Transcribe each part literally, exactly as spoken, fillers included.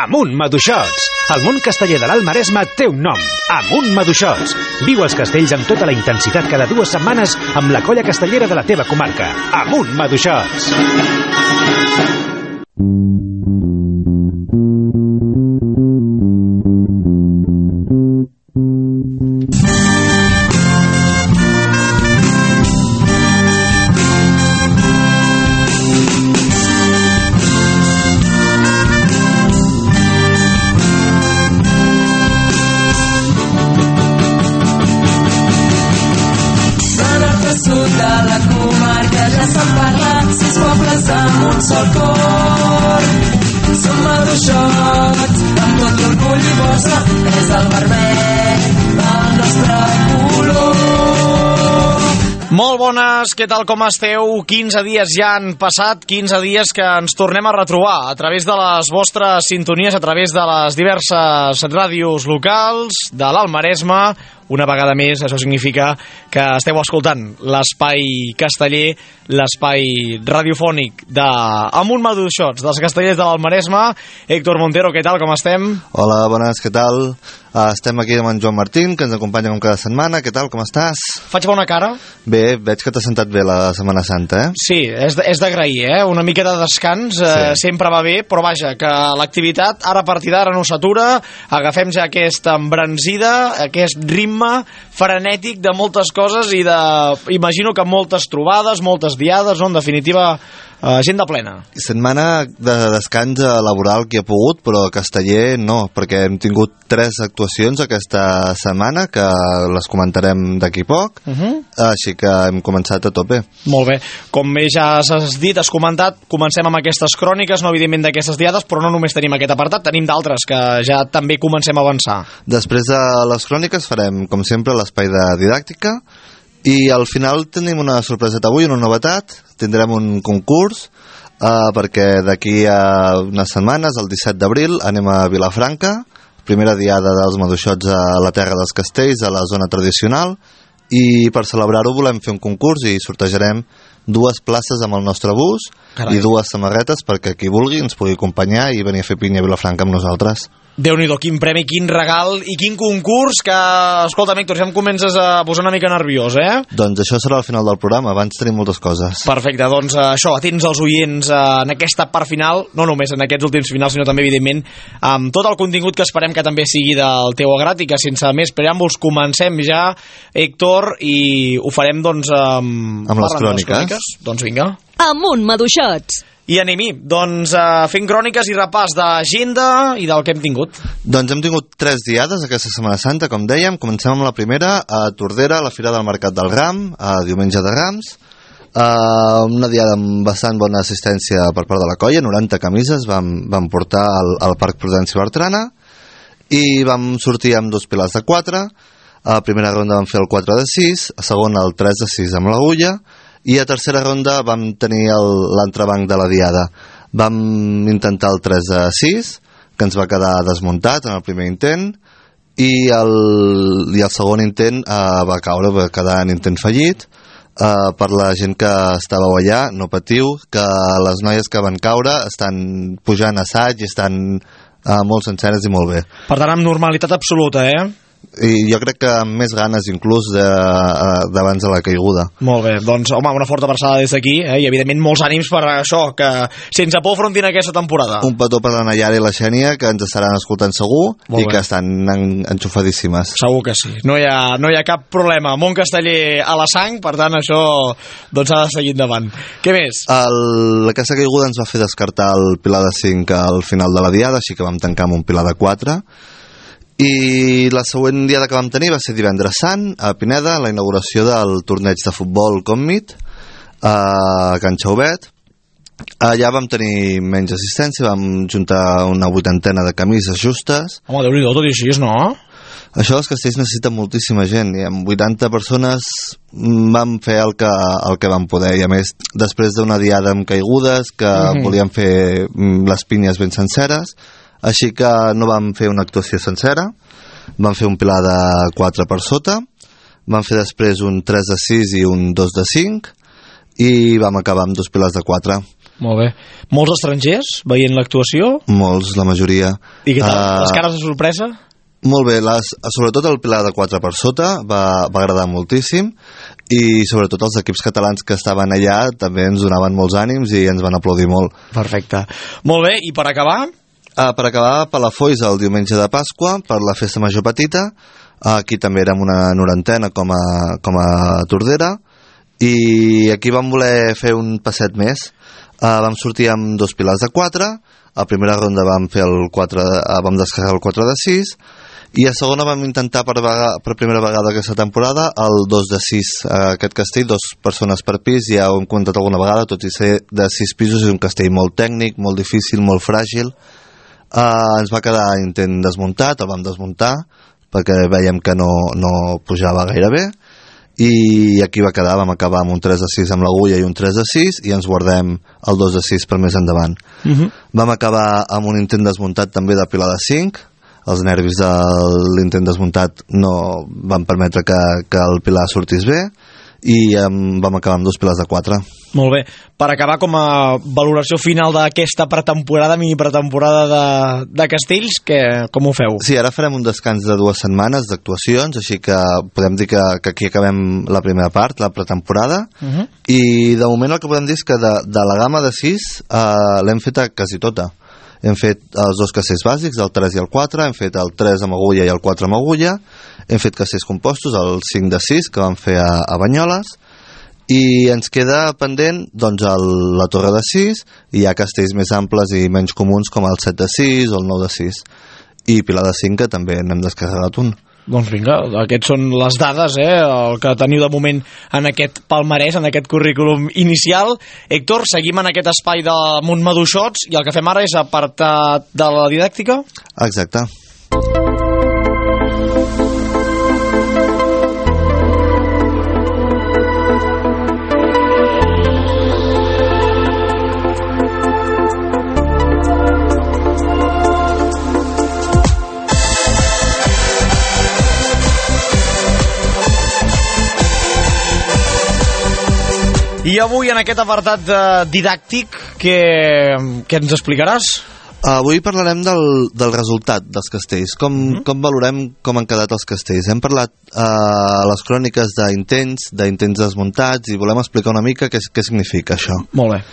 Amunt Maduixots! El món casteller de l'Alt Maresme té un nom, Amunt Maduixots. Viu els castells amb tota la intensitat cada dues setmanes amb la colla castellera de la teva comarca. Amunt Maduixots! Molt bones, què tal, com esteu? quinze dies ja han passat, quinze dies que ens tornem a retrobar a través de les vostres sintonies, a través de les diverses ràdios locals de l'Alt Maresme. Una vegada més, això significa que esteu escoltant l'espai casteller, l'espai radiofònic d'Amunt Maduixots, dels castellers de l'Alt Maresme. Héctor Montero, què tal, com estem? Hola, bones, què tal? Uh, estem aquí amb en Joan Martín, que ens acompanya com cada setmana. Què tal, com estàs? Faig bona cara? Bé, veig que t'ha sentat bé la Setmana Santa, eh? Sí, és, és d'agrair, eh? Una mica de descans eh, sí. Sempre va bé, però vaja, que l'activitat ara a partir d'ara no s'atura, agafem ja aquesta embranzida, aquest ritme frenètic de moltes coses i de, imagino que moltes trobades, moltes diades, no? En definitiva, eh, agenda plena. Setmana de descans laboral que ha pogut, però casteller no, perquè hem tingut tres actuacions aquesta setmana que les comentarem d'aquí poc, uh -huh. Així que hem començat a tope. Molt bé, com bé ja has dit, has comentat, comencem amb aquestes cròniques, no evidentment d'aquestes diades, però no només tenim aquest apartat, tenim d'altres que ja també comencem a avançar. Després de les cròniques farem, com sempre, l'espai de didàctica i al final tenim una sorpreseta avui, una novetat, tindrem un concurs eh, perquè d'aquí a unes setmanes, el disset d'abril, anem a Vilafranca, primera diada dels Maduixots a la Terra dels Castells, a la zona tradicional, i per celebrar-ho volem fer un concurs i sortejarem dues places amb el nostre bus. Carai. I dues samarretes perquè qui vulgui ens pugui acompanyar i venir a fer pinya a Vilafranca amb nosaltres. Déu-n'hi-do, quin premi, quin regal i quin concurs que, escolta, Héctor, ja em comences a posar una mica nerviós, eh? Doncs això serà al final del programa, abans tenim moltes coses. Perfecte, doncs això, atents als oients eh, en aquesta part final, no només en aquests últims finals, sinó també, evidentment, amb tot el contingut que esperem que també sigui del teu agrat i que sense més preàmbuls comencem ja, Héctor, i ho farem, doncs, amb, amb les cròniques. les cròniques. Doncs vinga. Amunt Maduixots. I anem-hi, doncs uh, fent cròniques i repàs d'agenda i del que hem tingut. Doncs hem tingut tres diades aquesta Setmana Santa, com dèiem. Comencem amb la primera, a Tordera, a la Fira del Mercat del Ram, a diumenge de Rams. Uh, una diada amb bastant bona assistència per part de la colla, noranta camises vam, vam portar al, al Parc Prudenci Bertrana i vam sortir amb dos pilars de quatre. A primera ronda vam fer el quatre de sis, a segona el tres de sis amb l'agulla, i a tercera ronda vam tenir l'entrebanc de la diada. Vam intentar el tres de sis, que ens va quedar desmuntat en el primer intent, i el, i el segon intent eh, va caure, va quedar en intent fallit. Eh, per la gent que estàveu allà, no patiu, que les noies que van caure estan pujant a assaig i estan eh, molt senceres i molt bé. Per tant, amb normalitat absoluta, eh? I jo crec que amb més ganes inclús de, d'abans de la caiguda. Molt bé, doncs home, una forta abraçada des d'aquí, eh? I evidentment molts ànims per això, que sense por afrontin aquesta temporada. Un petó per la Nayara i la Xènia, que ens estaran escoltant segur. Molt i bé. Que estan en, enxufadíssimes. Segur que sí, no hi ha, no hi ha cap problema. Món casteller a la sang, per tant això doncs ha de seguir endavant. Què més? El, aquesta caiguda ens va fer descartar el pilar de cinc al final de la diada, així que vam tancar amb un pilar de quatre. I la següent diada que vam tenir va ser divendres sant a Pineda, la inauguració del torneig de futbol Commit a Can Xauvet. Allà vam tenir menys assistència, vam juntar una vuitantena de camises justes. Home, Déu-n'hi-do, tot i així, no? Això els castells necessiten moltíssima gent i amb vuitanta persones vam fer el que, el que vam poder, i a més després d'una diada amb caigudes que mm-hmm. volíem fer les pinyes ben senceres. Així que no vam fer una actuació sencera, vam fer un pilar de quatre per sota, vam fer després un tres de sis i un dos de cinc, i vam acabar amb dos pilars de quatre. Molt bé. Molts estrangers veient l'actuació? Molts, la majoria. I què tal? Uh, Les cares de sorpresa? Molt bé, les, sobretot el pilar de quatre per sota va, va agradar moltíssim, i sobretot els equips catalans que estaven allà també ens donaven molts ànims i ens van aplaudir molt. Perfecte. Molt bé, i per acabar? Uh, per acabar, Palafolls el diumenge de Pasqua per la festa major petita. Uh, aquí també érem una norantena com a, com a Tordera, i aquí vam voler fer un passet més. Uh, vam sortir amb dos pilars de quatre. A primera ronda vam fer el quatre, uh, vam descarregar el quatre de sis, i a segona vam intentar per, vega, per primera vegada aquesta temporada el dos de sis. Uh, aquest castell, dos persones per pis, ja ho hem comentat alguna vegada, tot i ser de sis pisos, és un castell molt tècnic, molt difícil, molt fràgil. Uh, ens va quedar intent desmuntat, el vam desmuntar perquè veiem que no, no pujava gaire bé, i aquí va quedar. Vam acabar amb un tres de sis amb l'agulla i un tres de sis, i ens guardem el dos de sis per més endavant. Uh-huh. Vam acabar amb un intent desmuntat també de pilar de cinc. Els nervis de l'intent desmuntat no van permetre que, que el pilar sortís bé, i um, vam acabar amb dos pilars de quatre. Molt bé. Per acabar, com a valoració final d'aquesta pretemporada, mini pretemporada de, de castells, que, com ho feu? Sí, ara farem un descans de dues setmanes d'actuacions, així que podem dir que, que aquí acabem la primera part, la pretemporada, uh-huh. I de moment el que podem dir és que de, de la gamma de sis uh, l'hem feta quasi tota. Hem fet els dos castells bàsics, el tres i el quatre, hem fet el tres amb agulla i el quatre amb agulla, hem fet castells compostos, el cinc de sis, que vam fer a, a Banyoles, i ens queda pendent doncs, el, la torre de sis, i hi ha castells més amples i menys comuns com el set de sis o el nou de sis, i pilar de cinc, que també n'hem descarregat un. Doncs vinga, aquests són les dades, eh, el que teniu de moment en aquest palmarès, en aquest currículum inicial. Héctor, seguim en aquest espai de Montmadú Shots, i el que fem ara és apartat de la didàctica? Exacte. I avui, en aquest apartat didàctic, què, què ens explicaràs? Avui parlarem del, del resultat dels castells, com, mm-hmm. com valorem com han quedat els castells. Hem parlat a uh, les cròniques d'intents, d'intents desmuntats, i volem explicar una mica què, què significa això. Molt bé.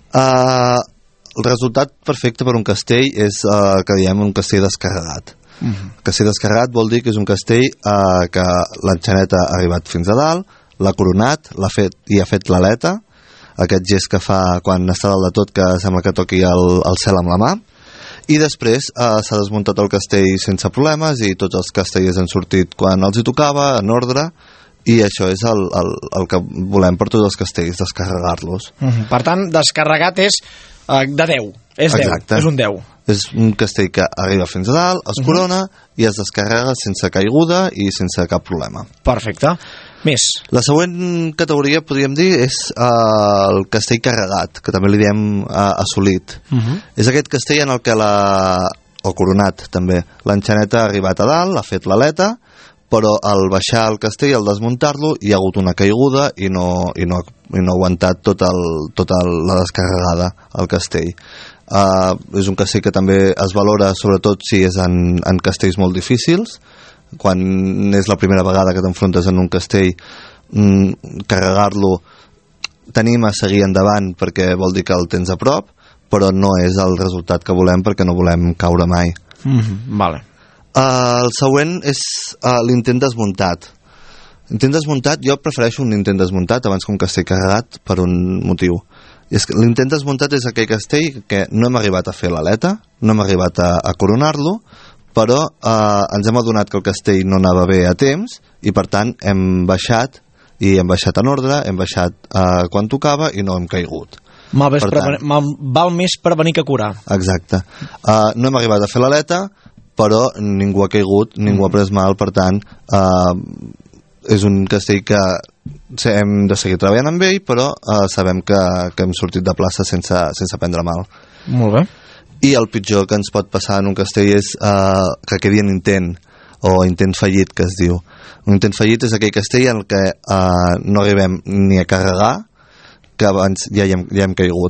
Uh, el resultat perfecte per un castell és uh, que diem un castell descarregat. Mm-hmm. Castell descarregat vol dir que és un castell uh, que l'enxaneta ha arribat fins a dalt, l'ha coronat, l'ha fet i ha fet l'aleta, aquest gest que fa quan està dalt de tot, que sembla que toqui el, el cel amb la mà, i després eh, s'ha desmuntat el castell sense problemes, i tots els castellers han sortit quan els hi tocava, en ordre, i això és el, el, el que volem per tots els castells, descarregar-los. Uh-huh. Per tant, descarregat és uh, de deu, és deu, és un deu. És un castell que arriba fins a dalt, es corona, uh-huh. i es descarrega sense caiguda i sense cap problema. Perfecte. Més. La següent categoria, podríem dir, és uh, el castell carregat, que també li diem uh, assolit. Uh-huh. És aquest castell en el que la... o coronat, també. L'enxaneta ha arribat a dalt, ha fet l'aleta, però al baixar el castell, al desmuntar-lo, hi ha hagut una caiguda i no, i no, i no ha aguantat tota el, tot el, la descarregada al castell. Uh, és un castell que també es valora, sobretot si és en, en castells molt difícils. Quan és la primera vegada que t'enfrontes en un castell, mmm, carregar-lo t'anima a seguir endavant perquè vol dir que el tens a prop, però no és el resultat que volem perquè no volem caure mai. Mm-hmm, vale. Uh, el següent és uh, l'intent desmuntat. L'intent desmuntat, jo prefereixo un intent desmuntat abans que un castell carregat per un motiu. I és que l'intent desmuntat és aquell castell que no hem arribat a fer l'aleta, no hem arribat a, a coronar-lo, però eh, ens hem adonat que el castell no anava bé a temps, i per tant hem baixat, i hem baixat en ordre, hem baixat eh, quan tocava i no hem caigut. Mal tant, prevenir, mal, val més prevenir que curar. Exacte. Uh, no hem arribat a fer l'aleta, però ningú ha caigut, ningú ha pres mal, per tant uh, és un castell que hem de seguir treballant amb ell, però uh, sabem que, que hem sortit de plaça sense, sense prendre mal. Molt bé. I el pitjor que ens pot passar en un castell és uh, que quedi en intent, o intent fallit, que es diu. Un intent fallit és aquell castell en què uh, no arribem ni a carregar, que abans ja hi hem, ja hem caigut.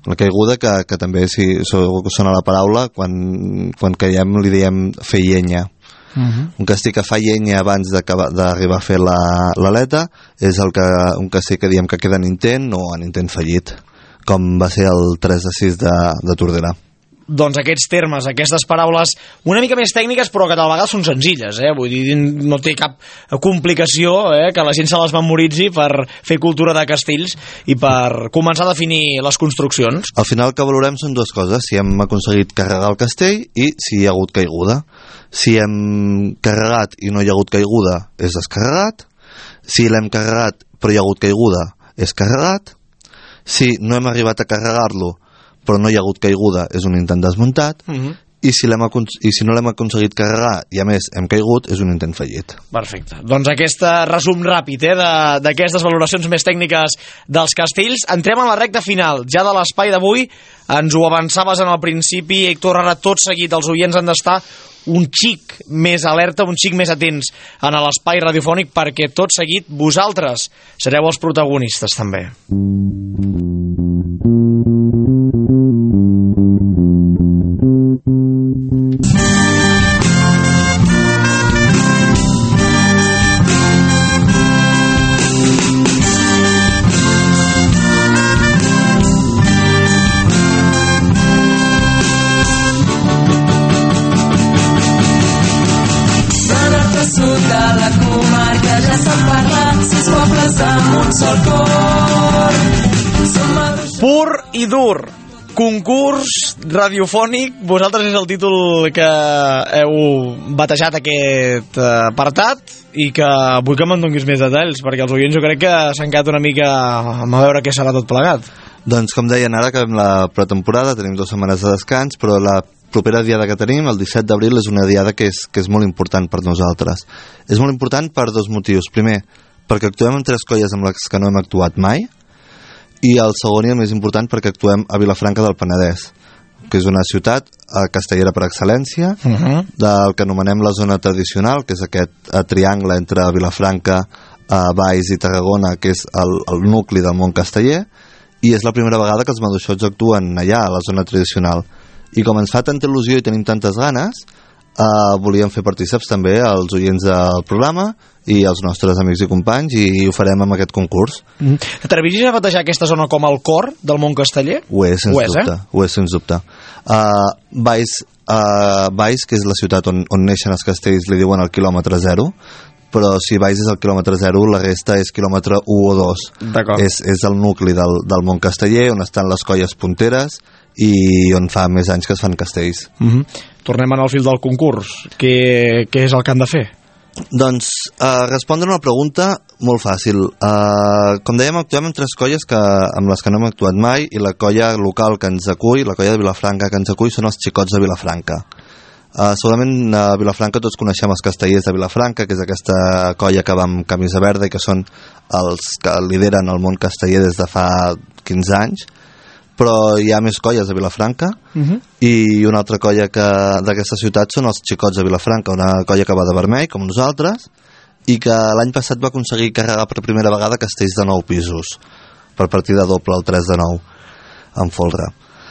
La caiguda, que, que també, si segur que sona la paraula, quan, quan caiem li diem fer llenya. Uh-huh. Un castell que fa llenya abans d'arribar a fer l'aleta és el que, un castell que diem que queda en intent o en intent fallit, com va ser el tres a sis de, de Tordera. Doncs aquests termes, aquestes paraules una mica més tècniques però que tal vegada són senzilles, eh? Vull dir, no té cap complicació, eh? Que la gent se les memoritzi per fer cultura de castells i per començar a definir les construccions. Al final el que valorem són dues coses: si hem aconseguit carregar el castell i si hi ha hagut caiguda. Si hem carregat i no hi ha hagut caiguda, és descarregat. Si l'hem carregat però hi ha hagut caiguda, és carregat. Si no hem arribat a carregar-lo però no hi ha hagut caiguda, és un intent desmuntat. Uh-huh. I, si I si no l'hem aconseguit carregar i a més hem caigut, és un intent fallit. Perfecte. Doncs aquest resum ràpid eh, d'aquestes valoracions més tècniques dels castells. Entrem en la recta final ja de l'espai d'avui. Ens ho avançaves en el principi, Héctor, ara tot seguit els oients han d'estar un xic més alerta, un xic més atents en l'espai radiofònic, perquè tot seguit vosaltres sereu els protagonistes també. Pur i dur, concurs radiofònic. Vosaltres és el títol que heu batejat aquest apartat i que vull que me'n donis més detalls, perquè els oients jo crec que s'han quedat una mica a veure què serà tot plegat. Doncs com deien, ara acabem la pretemporada, tenim dues setmanes de descans, però la propera diada que tenim, el disset d'abril, és una diada que és, que és molt important per nosaltres. És molt important per dos motius. Primer, perquè actuem amb tres colles amb les que no hem actuat mai, i el segon i el més important perquè actuem a Vilafranca del Penedès, que és una ciutat castellera per excel·lència, uh-huh. del que anomenem la zona tradicional, que és aquest triangle entre Vilafranca, Valls i Tarragona, que és el, el nucli del món casteller, i és la primera vegada que els maduixots actuen allà, a la zona tradicional. I com ens fa tanta il·lusió i tenim tantes ganes, eh, volíem fer partíceps també als oients del programa i als nostres amics i companys, i ho farem amb aquest concurs. Mm. T'atreviries a batejar aquesta zona com el cor del món casteller? Ho és, sens ho és, dubte. Eh? Ho és, sens dubte. Uh, Valls, uh, Valls, que és la ciutat on, on neixen els castells, li diuen el quilòmetre zero, però si Valls és el quilòmetre zero, la resta és quilòmetre u o dos. És, és el nucli del, del món casteller, on estan les colles punteres i on fa més anys que es fan castells. Mm-hmm. Tornem al fil del concurs. Què, què és el que han de fer? Doncs uh, respondre una pregunta molt fàcil. Uh, com dèiem, actuem amb tres colles que, amb les que no hem actuat mai, i la colla local que ens acull, la colla de Vilafranca que ens acull, són els xicots de Vilafranca. Uh, segurament a Vilafranca tots coneixem els castellers de Vilafranca, que és aquesta colla que va amb camisa verda i que són els que lideren el món casteller des de fa quinze anys, però hi ha més colles a Vilafranca, uh-huh. i una altra colla d'aquesta ciutat són els xicots de Vilafranca, una colla que va de vermell, com nosaltres, i que l'any passat va aconseguir carregar per primera vegada castells de nou pisos, per partida doble, el tres de nou, amb folre.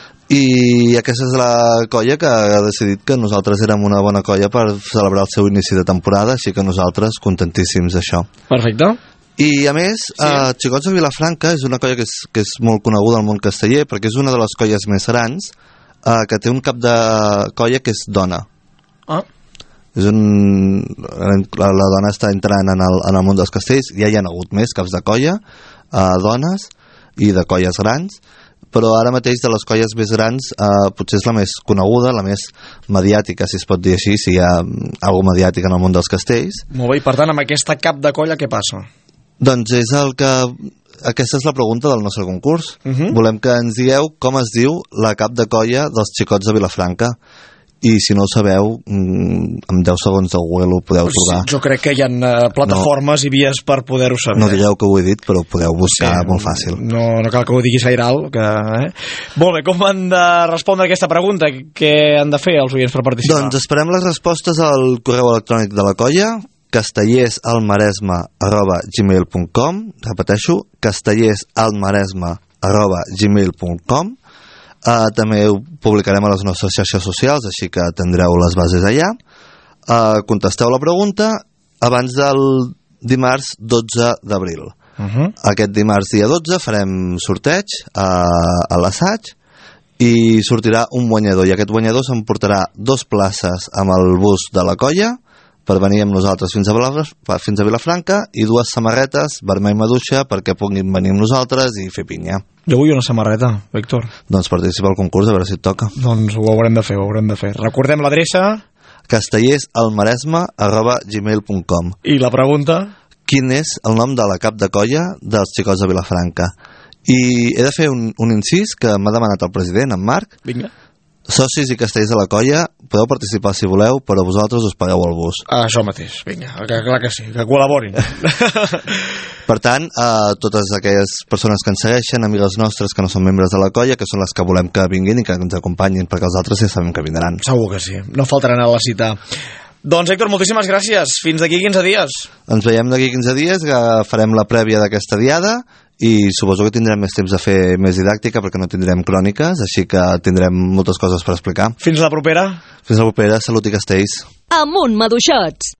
I aquesta és la colla que ha decidit que nosaltres érem una bona colla per celebrar el seu inici de temporada, així que nosaltres contentíssims d'això. Perfecte. I a més, sí. uh, Xicots de Vilafranca és una colla que és, que és molt coneguda al món casteller, perquè és una de les colles més grans, uh, que té un cap de colla que és dona. Ah. És un... la, la dona està entrant en el, en el món dels castells. Ja hi ha hagut més caps de colla, uh, dones i de colles grans, però ara mateix de les colles més grans uh, potser és la més coneguda, la més mediàtica, si es pot dir així, si hi ha alguna mediàtica en el món dels castells. Molt bé, i per tant amb aquesta cap de colla què passa? Doncs és el que... Aquesta és la pregunta del nostre concurs. Uh-huh. Volem que ens digueu com es diu la cap de colla dels xicots de Vilafranca. I si no ho sabeu, en deu segons de Google ho podeu trobar. Sí, jo crec que hi ha uh, plataformes no, i vies per poder-ho saber. No digueu que ho he dit, però ho podeu buscar sí, molt fàcil. No, no cal que ho diguis gaire alt. Que, eh? Molt bé, com han de respondre aquesta pregunta? Què han de fer els oients per participar? Doncs esperem les respostes al correu electrònic de la colla, castellersalmaresma arroba gmail punt com. Repeteixo, castellersalmaresma arroba gmail punt com. Uh, també ho publicarem a les nostres xarxes socials, així que tindreu les bases allà. Uh, contesteu la pregunta abans del dimarts dotze d'abril. Uh-huh. Aquest dimarts dia dotze farem sorteig a, a l'assaig i sortirà un guanyador, i aquest guanyador s'emportarà dos places amb el bus de la colla per venir amb nosaltres fins a, Vilafranca, fins a Vilafranca, i dues samarretes vermell maduixa perquè puguin venir amb nosaltres i fer pinya. Jo vull una samarreta, Víctor. Doncs participa al concurs, a veure si et toca. Doncs ho haurem de fer, ho haurem de fer. Recordem l'adreça... castellersalmaresma arroba gmail punt com. I la pregunta? Quin és el nom de la cap de colla dels xicots de Vilafranca? I he de fer un, un incís que m'ha demanat el president, en Marc. Vinga. Socis i castellers de la colla, podeu participar si voleu, però vosaltres us pagueu el bus. Ah, això mateix, vinga, que, clar que sí, que col·laborin. Per tant, a totes aquelles persones que ens segueixen, amigues nostres que no són membres de la colla, que són les que volem que vinguin i que ens acompanyin, perquè els altres ja sabem que vindran. Segur que sí, no faltaran a la cita. Doncs, Héctor, moltíssimes gràcies. Fins d'aquí quinze dies. Ens veiem d'aquí quinze dies, que farem la prèvia d'aquesta diada, i suposo que tindrem més temps de fer més didàctica perquè no tindrem cròniques, així que tindrem moltes coses per explicar. Fins la propera. Fins la propera. Salut i castells. Amunt, maduixots!